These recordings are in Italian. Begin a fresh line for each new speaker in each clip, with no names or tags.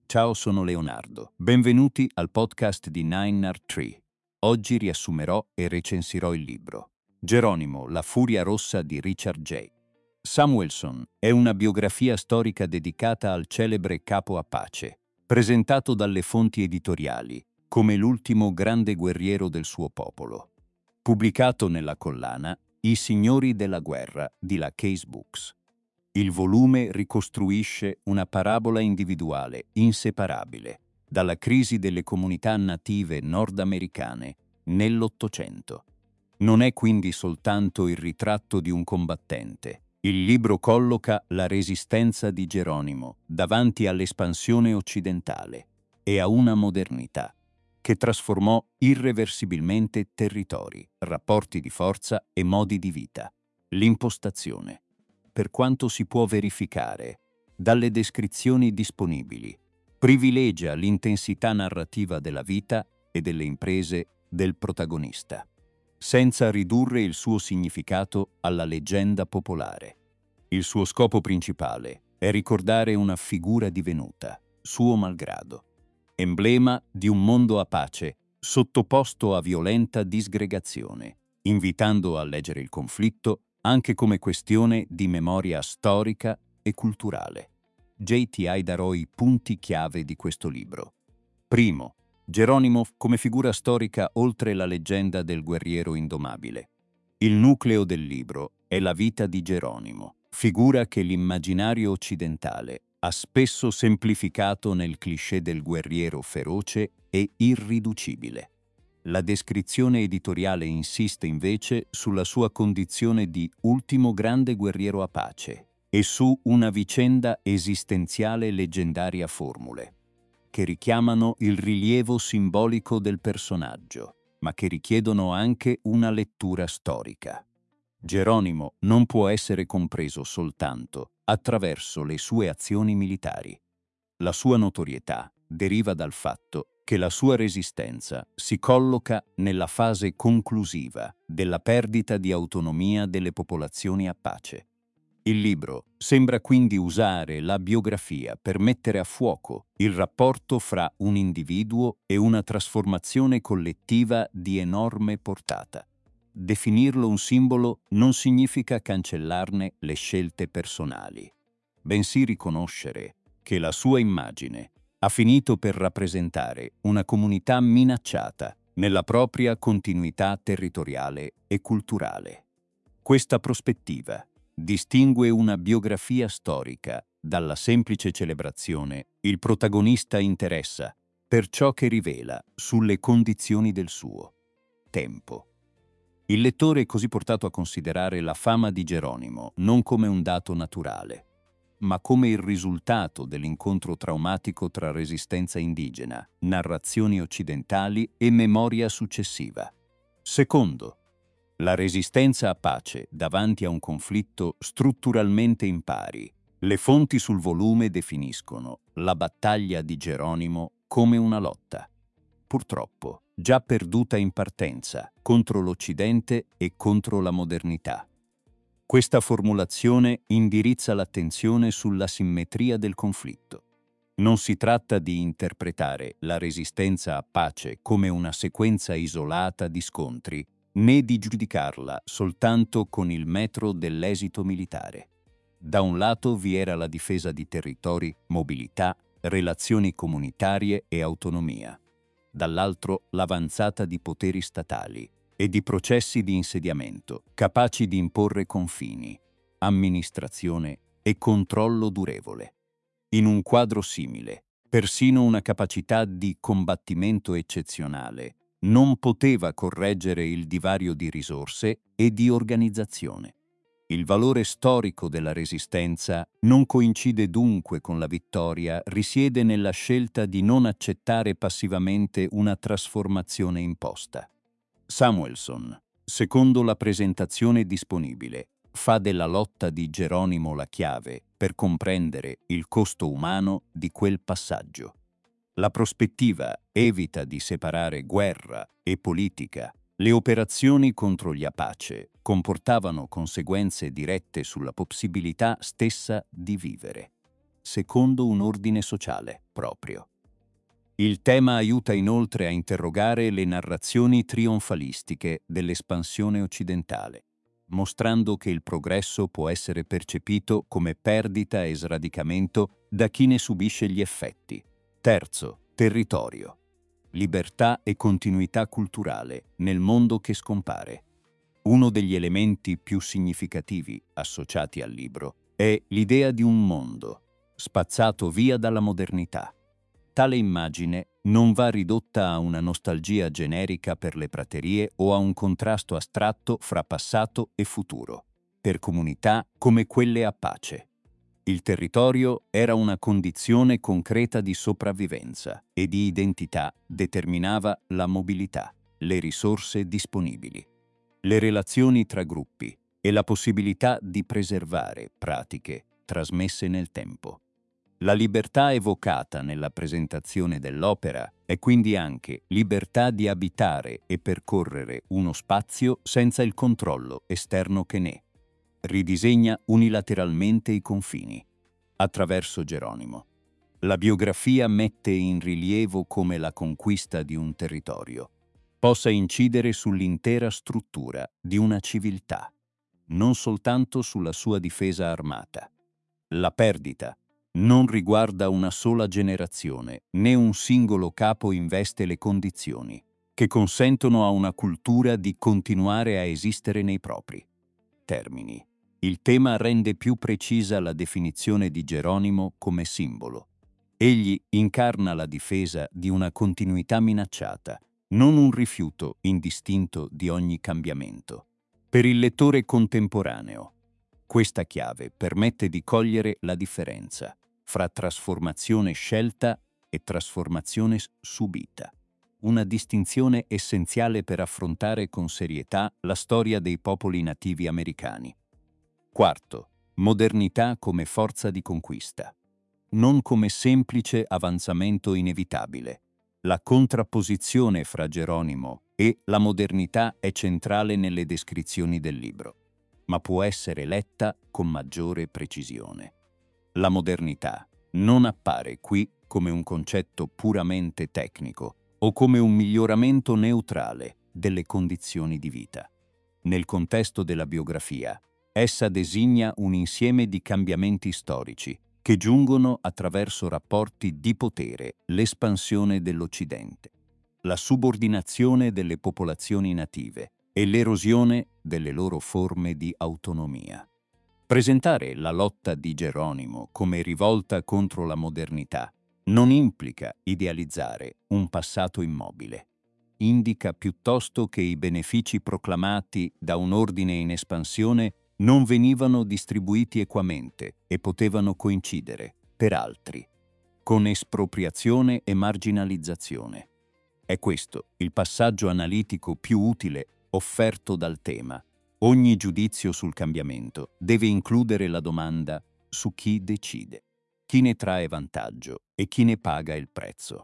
Ciao, sono Leonardo. Benvenuti al podcast di Nine Art Tree. Oggi riassumerò e recensirò il libro Geronimo, la furia rossa di Richard J. Samuelson è una biografia storica dedicata al celebre capo Apache, presentato dalle fonti editoriali come l'ultimo grande guerriero del suo popolo. Pubblicato nella collana I signori della guerra di La Case Books. Il volume ricostruisce una parabola individuale inseparabile dalla crisi delle comunità native nordamericane nell'Ottocento. Non è quindi soltanto il ritratto di un combattente. Il libro colloca la resistenza di Geronimo davanti all'espansione occidentale e a una modernità che trasformò irreversibilmente territori, rapporti di forza e modi di vita. L'impostazione, per quanto si può verificare dalle descrizioni disponibili, privilegia l'intensità narrativa della vita e delle imprese del protagonista, senza ridurre il suo significato alla leggenda popolare. Il suo scopo principale è ricordare una figura divenuta, suo malgrado, emblema di un mondo apache sottoposto a violenta disgregazione, invitando a leggere il conflitto anche come questione di memoria storica e culturale. JTI darò i punti chiave di questo libro. Primo, Geronimo come figura storica oltre la leggenda del guerriero indomabile. Il nucleo del libro è la vita di Geronimo, figura che l'immaginario occidentale ha spesso semplificato nel cliché del guerriero feroce e irriducibile. La descrizione editoriale insiste invece sulla sua condizione di ultimo grande guerriero apache e su una vicenda esistenziale leggendaria formule, che richiamano il rilievo simbolico del personaggio, ma che richiedono anche una lettura storica. Geronimo non può essere compreso soltanto attraverso le sue azioni militari. La sua notorietà deriva dal fatto che la sua resistenza si colloca nella fase conclusiva della perdita di autonomia delle popolazioni apache. Il libro sembra quindi usare la biografia per mettere a fuoco il rapporto fra un individuo e una trasformazione collettiva di enorme portata. Definirlo un simbolo non significa cancellarne le scelte personali, bensì riconoscere che la sua immagine ha finito per rappresentare una comunità minacciata nella propria continuità territoriale e culturale. Questa prospettiva distingue una biografia storica dalla semplice celebrazione. Il protagonista interessa per ciò che rivela sulle condizioni del suo tempo. Il lettore è così portato a considerare la fama di Geronimo non come un dato naturale, ma come il risultato dell'incontro traumatico tra resistenza indigena, narrazioni occidentali e memoria successiva. Secondo, la resistenza apache davanti a un conflitto strutturalmente impari. Le fonti sul volume definiscono la battaglia di Geronimo come una lotta, purtroppo già perduta in partenza, contro l'Occidente e contro la modernità. Questa formulazione indirizza l'attenzione sulla simmetria del conflitto. Non si tratta di interpretare la resistenza apache come una sequenza isolata di scontri, né di giudicarla soltanto con il metro dell'esito militare. Da un lato vi era la difesa di territori, mobilità, relazioni comunitarie e autonomia. Dall'altro l'avanzata di poteri statali e di processi di insediamento capaci di imporre confini, amministrazione e controllo durevole. In un quadro simile, persino una capacità di combattimento eccezionale non poteva correggere il divario di risorse e di organizzazione. Il valore storico della resistenza non coincide dunque con la vittoria, risiede nella scelta di non accettare passivamente una trasformazione imposta. Samuelson, secondo la presentazione disponibile, fa della lotta di Geronimo la chiave per comprendere il costo umano di quel passaggio. La prospettiva evita di separare guerra e politica. Le operazioni contro gli Apache comportavano conseguenze dirette sulla possibilità stessa di vivere. secondo un ordine sociale proprio. Il tema aiuta inoltre a interrogare le narrazioni trionfalistiche dell'espansione occidentale, mostrando che il progresso può essere percepito come perdita e sradicamento da chi ne subisce gli effetti. Terzo, territorio. Libertà e continuità culturale nel mondo che scompare. Uno degli elementi più significativi associati al libro è l'idea di un mondo spazzato via dalla modernità. Tale immagine non va ridotta a una nostalgia generica per le praterie o a un contrasto astratto fra passato e futuro, per comunità come quelle a pace. Il territorio era una condizione concreta di sopravvivenza e di identità determinava la mobilità, le risorse disponibili, le relazioni tra gruppi e la possibilità di preservare pratiche trasmesse nel tempo. La libertà evocata nella presentazione dell'opera è quindi anche libertà di abitare e percorrere uno spazio senza il controllo esterno che ne ridisegna unilateralmente i confini. Attraverso Geronimo, la biografia mette in rilievo come la conquista di un territorio possa incidere sull'intera struttura di una civiltà, non soltanto sulla sua difesa armata. La perdita non riguarda una sola generazione, né un singolo capo investe le condizioni che consentono a una cultura di continuare a esistere nei propri termini. Il tema rende più precisa la definizione di Geronimo come simbolo. Egli incarna la difesa di una continuità minacciata, non un rifiuto indistinto di ogni cambiamento. Per il lettore contemporaneo, questa chiave permette di cogliere la differenza fra trasformazione scelta e trasformazione subita. Una distinzione essenziale per affrontare con serietà la storia dei popoli nativi americani. Quarto, modernità come forza di conquista, non come semplice avanzamento inevitabile. La contrapposizione fra Geronimo e la modernità è centrale nelle descrizioni del libro, ma può essere letta con maggiore precisione. La modernità non appare qui come un concetto puramente tecnico o come un miglioramento neutrale delle condizioni di vita. Nel contesto della biografia, essa designa un insieme di cambiamenti storici che giungono attraverso rapporti di potere, l'espansione dell'Occidente, la subordinazione delle popolazioni native e l'erosione delle loro forme di autonomia. Presentare la lotta di Geronimo come rivolta contro la modernità non implica idealizzare un passato immobile. Indica piuttosto che i benefici proclamati da un ordine in espansione non venivano distribuiti equamente e potevano coincidere, per altri, con espropriazione e marginalizzazione. È questo il passaggio analitico più utile offerto dal tema. Ogni giudizio sul cambiamento deve includere la domanda su chi decide, chi ne trae vantaggio e chi ne paga il prezzo.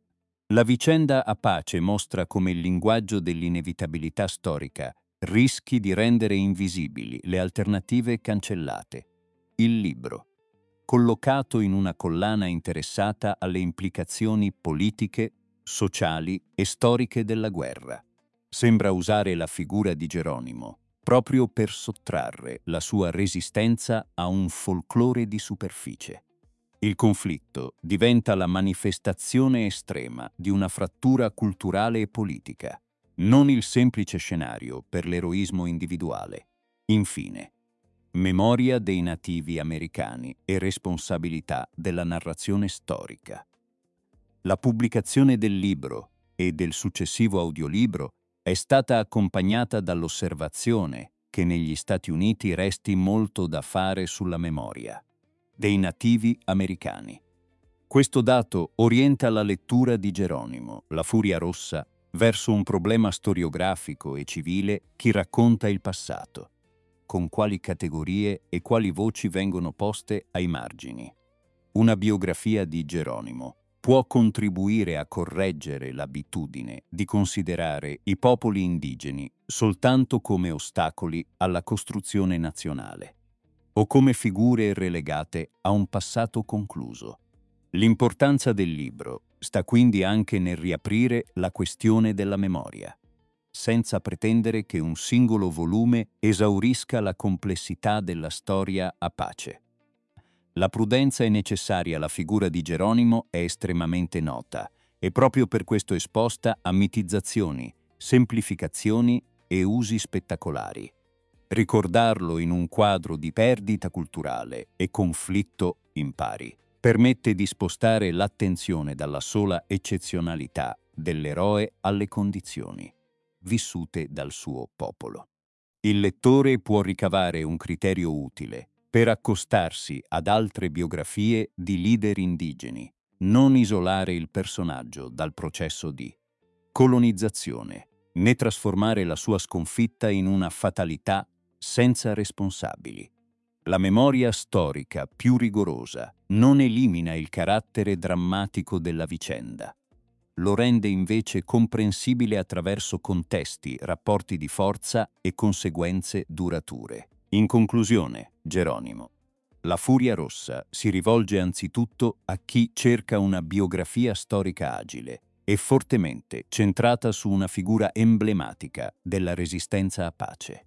La vicenda a pace mostra come il linguaggio dell'inevitabilità storica rischi di rendere invisibili le alternative cancellate. Il libro, collocato in una collana interessata alle implicazioni politiche, sociali e storiche della guerra, sembra usare la figura di Geronimo proprio per sottrarre la sua resistenza a un folklore di superficie. Il conflitto diventa la manifestazione estrema di una frattura culturale e politica, non il semplice scenario per l'eroismo individuale. Infine, memoria dei nativi americani e responsabilità della narrazione storica. La pubblicazione del libro e del successivo audiolibro è stata accompagnata dall'osservazione che negli Stati Uniti resti molto da fare sulla memoria dei nativi americani. Questo dato orienta la lettura di Geronimo, La Furia Rossa, verso un problema storiografico e civile che racconta il passato. Con quali categorie e quali voci vengono poste ai margini? Una biografia di Geronimo può contribuire a correggere l'abitudine di considerare i popoli indigeni soltanto come ostacoli alla costruzione nazionale. o come figure relegate a un passato concluso. L'importanza del libro sta quindi anche nel riaprire la questione della memoria, senza pretendere che un singolo volume esaurisca la complessità della storia apache. La prudenza è necessaria, la figura di Geronimo è estremamente nota e proprio per questo esposta a mitizzazioni, semplificazioni e usi spettacolari. Ricordarlo in un quadro di perdita culturale e conflitto impari permette di spostare l'attenzione dalla sola eccezionalità dell'eroe alle condizioni vissute dal suo popolo. Il lettore può ricavare un criterio utile per accostarsi ad altre biografie di leader indigeni, non isolare il personaggio dal processo di colonizzazione, né trasformare la sua sconfitta in una fatalità senza responsabili. La memoria storica più rigorosa non elimina il carattere drammatico della vicenda. Lo rende invece comprensibile attraverso contesti, rapporti di forza e conseguenze durature. In conclusione, Geronimo, La Furia Rossa si rivolge anzitutto a chi cerca una biografia storica agile e fortemente centrata su una figura emblematica della resistenza apache.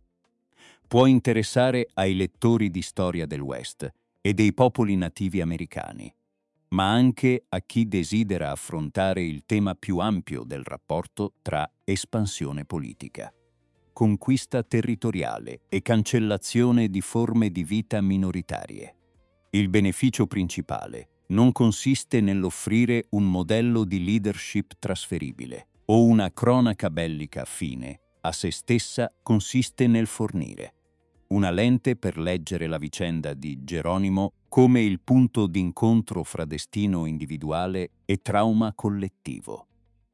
Può interessare ai lettori di storia del West e dei popoli nativi americani, ma anche a chi desidera affrontare il tema più ampio del rapporto tra espansione politica, conquista territoriale e cancellazione di forme di vita minoritarie. Il beneficio principale non consiste nell'offrire un modello di leadership trasferibile o una cronaca bellica fine a se stessa, consiste nel fornire una lente per leggere la vicenda di Geronimo come il punto d'incontro fra destino individuale e trauma collettivo.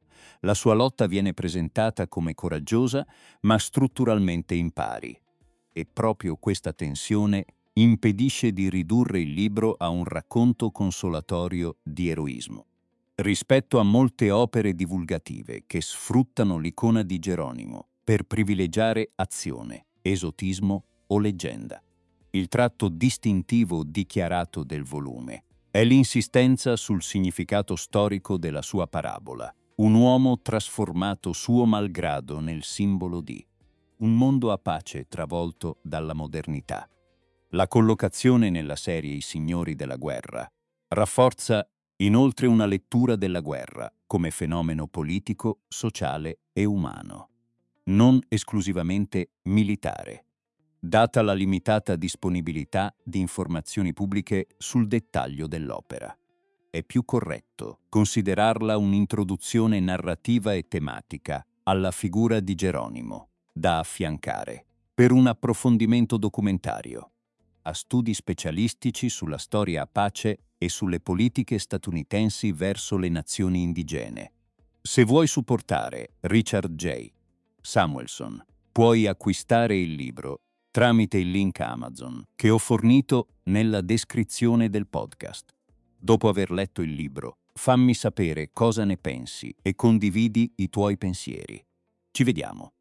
La sua lotta viene presentata come coraggiosa, ma strutturalmente impari, e proprio questa tensione impedisce di ridurre il libro a un racconto consolatorio di eroismo. Rispetto a molte opere divulgative che sfruttano l'icona di Geronimo per privilegiare azione, esotismo o leggenda. Il tratto distintivo dichiarato del volume è l'insistenza sul significato storico della sua parabola, un uomo trasformato suo malgrado nel simbolo di un mondo apache travolto dalla modernità. La collocazione nella serie I Signori della Guerra rafforza inoltre una lettura della guerra come fenomeno politico, sociale e umano, non esclusivamente militare, data la limitata disponibilità di informazioni pubbliche sul dettaglio dell'opera. È più corretto considerarla un'introduzione narrativa e tematica alla figura di Geronimo, da affiancare, per un approfondimento documentario, a studi specialistici sulla storia apache e sulle politiche statunitensi verso le nazioni indigene. Se vuoi supportare Richard J. Samuelson, puoi acquistare il libro tramite il link Amazon che ho fornito nella descrizione del podcast. Dopo aver letto il libro, fammi sapere cosa ne pensi e condividi i tuoi pensieri. Ci vediamo.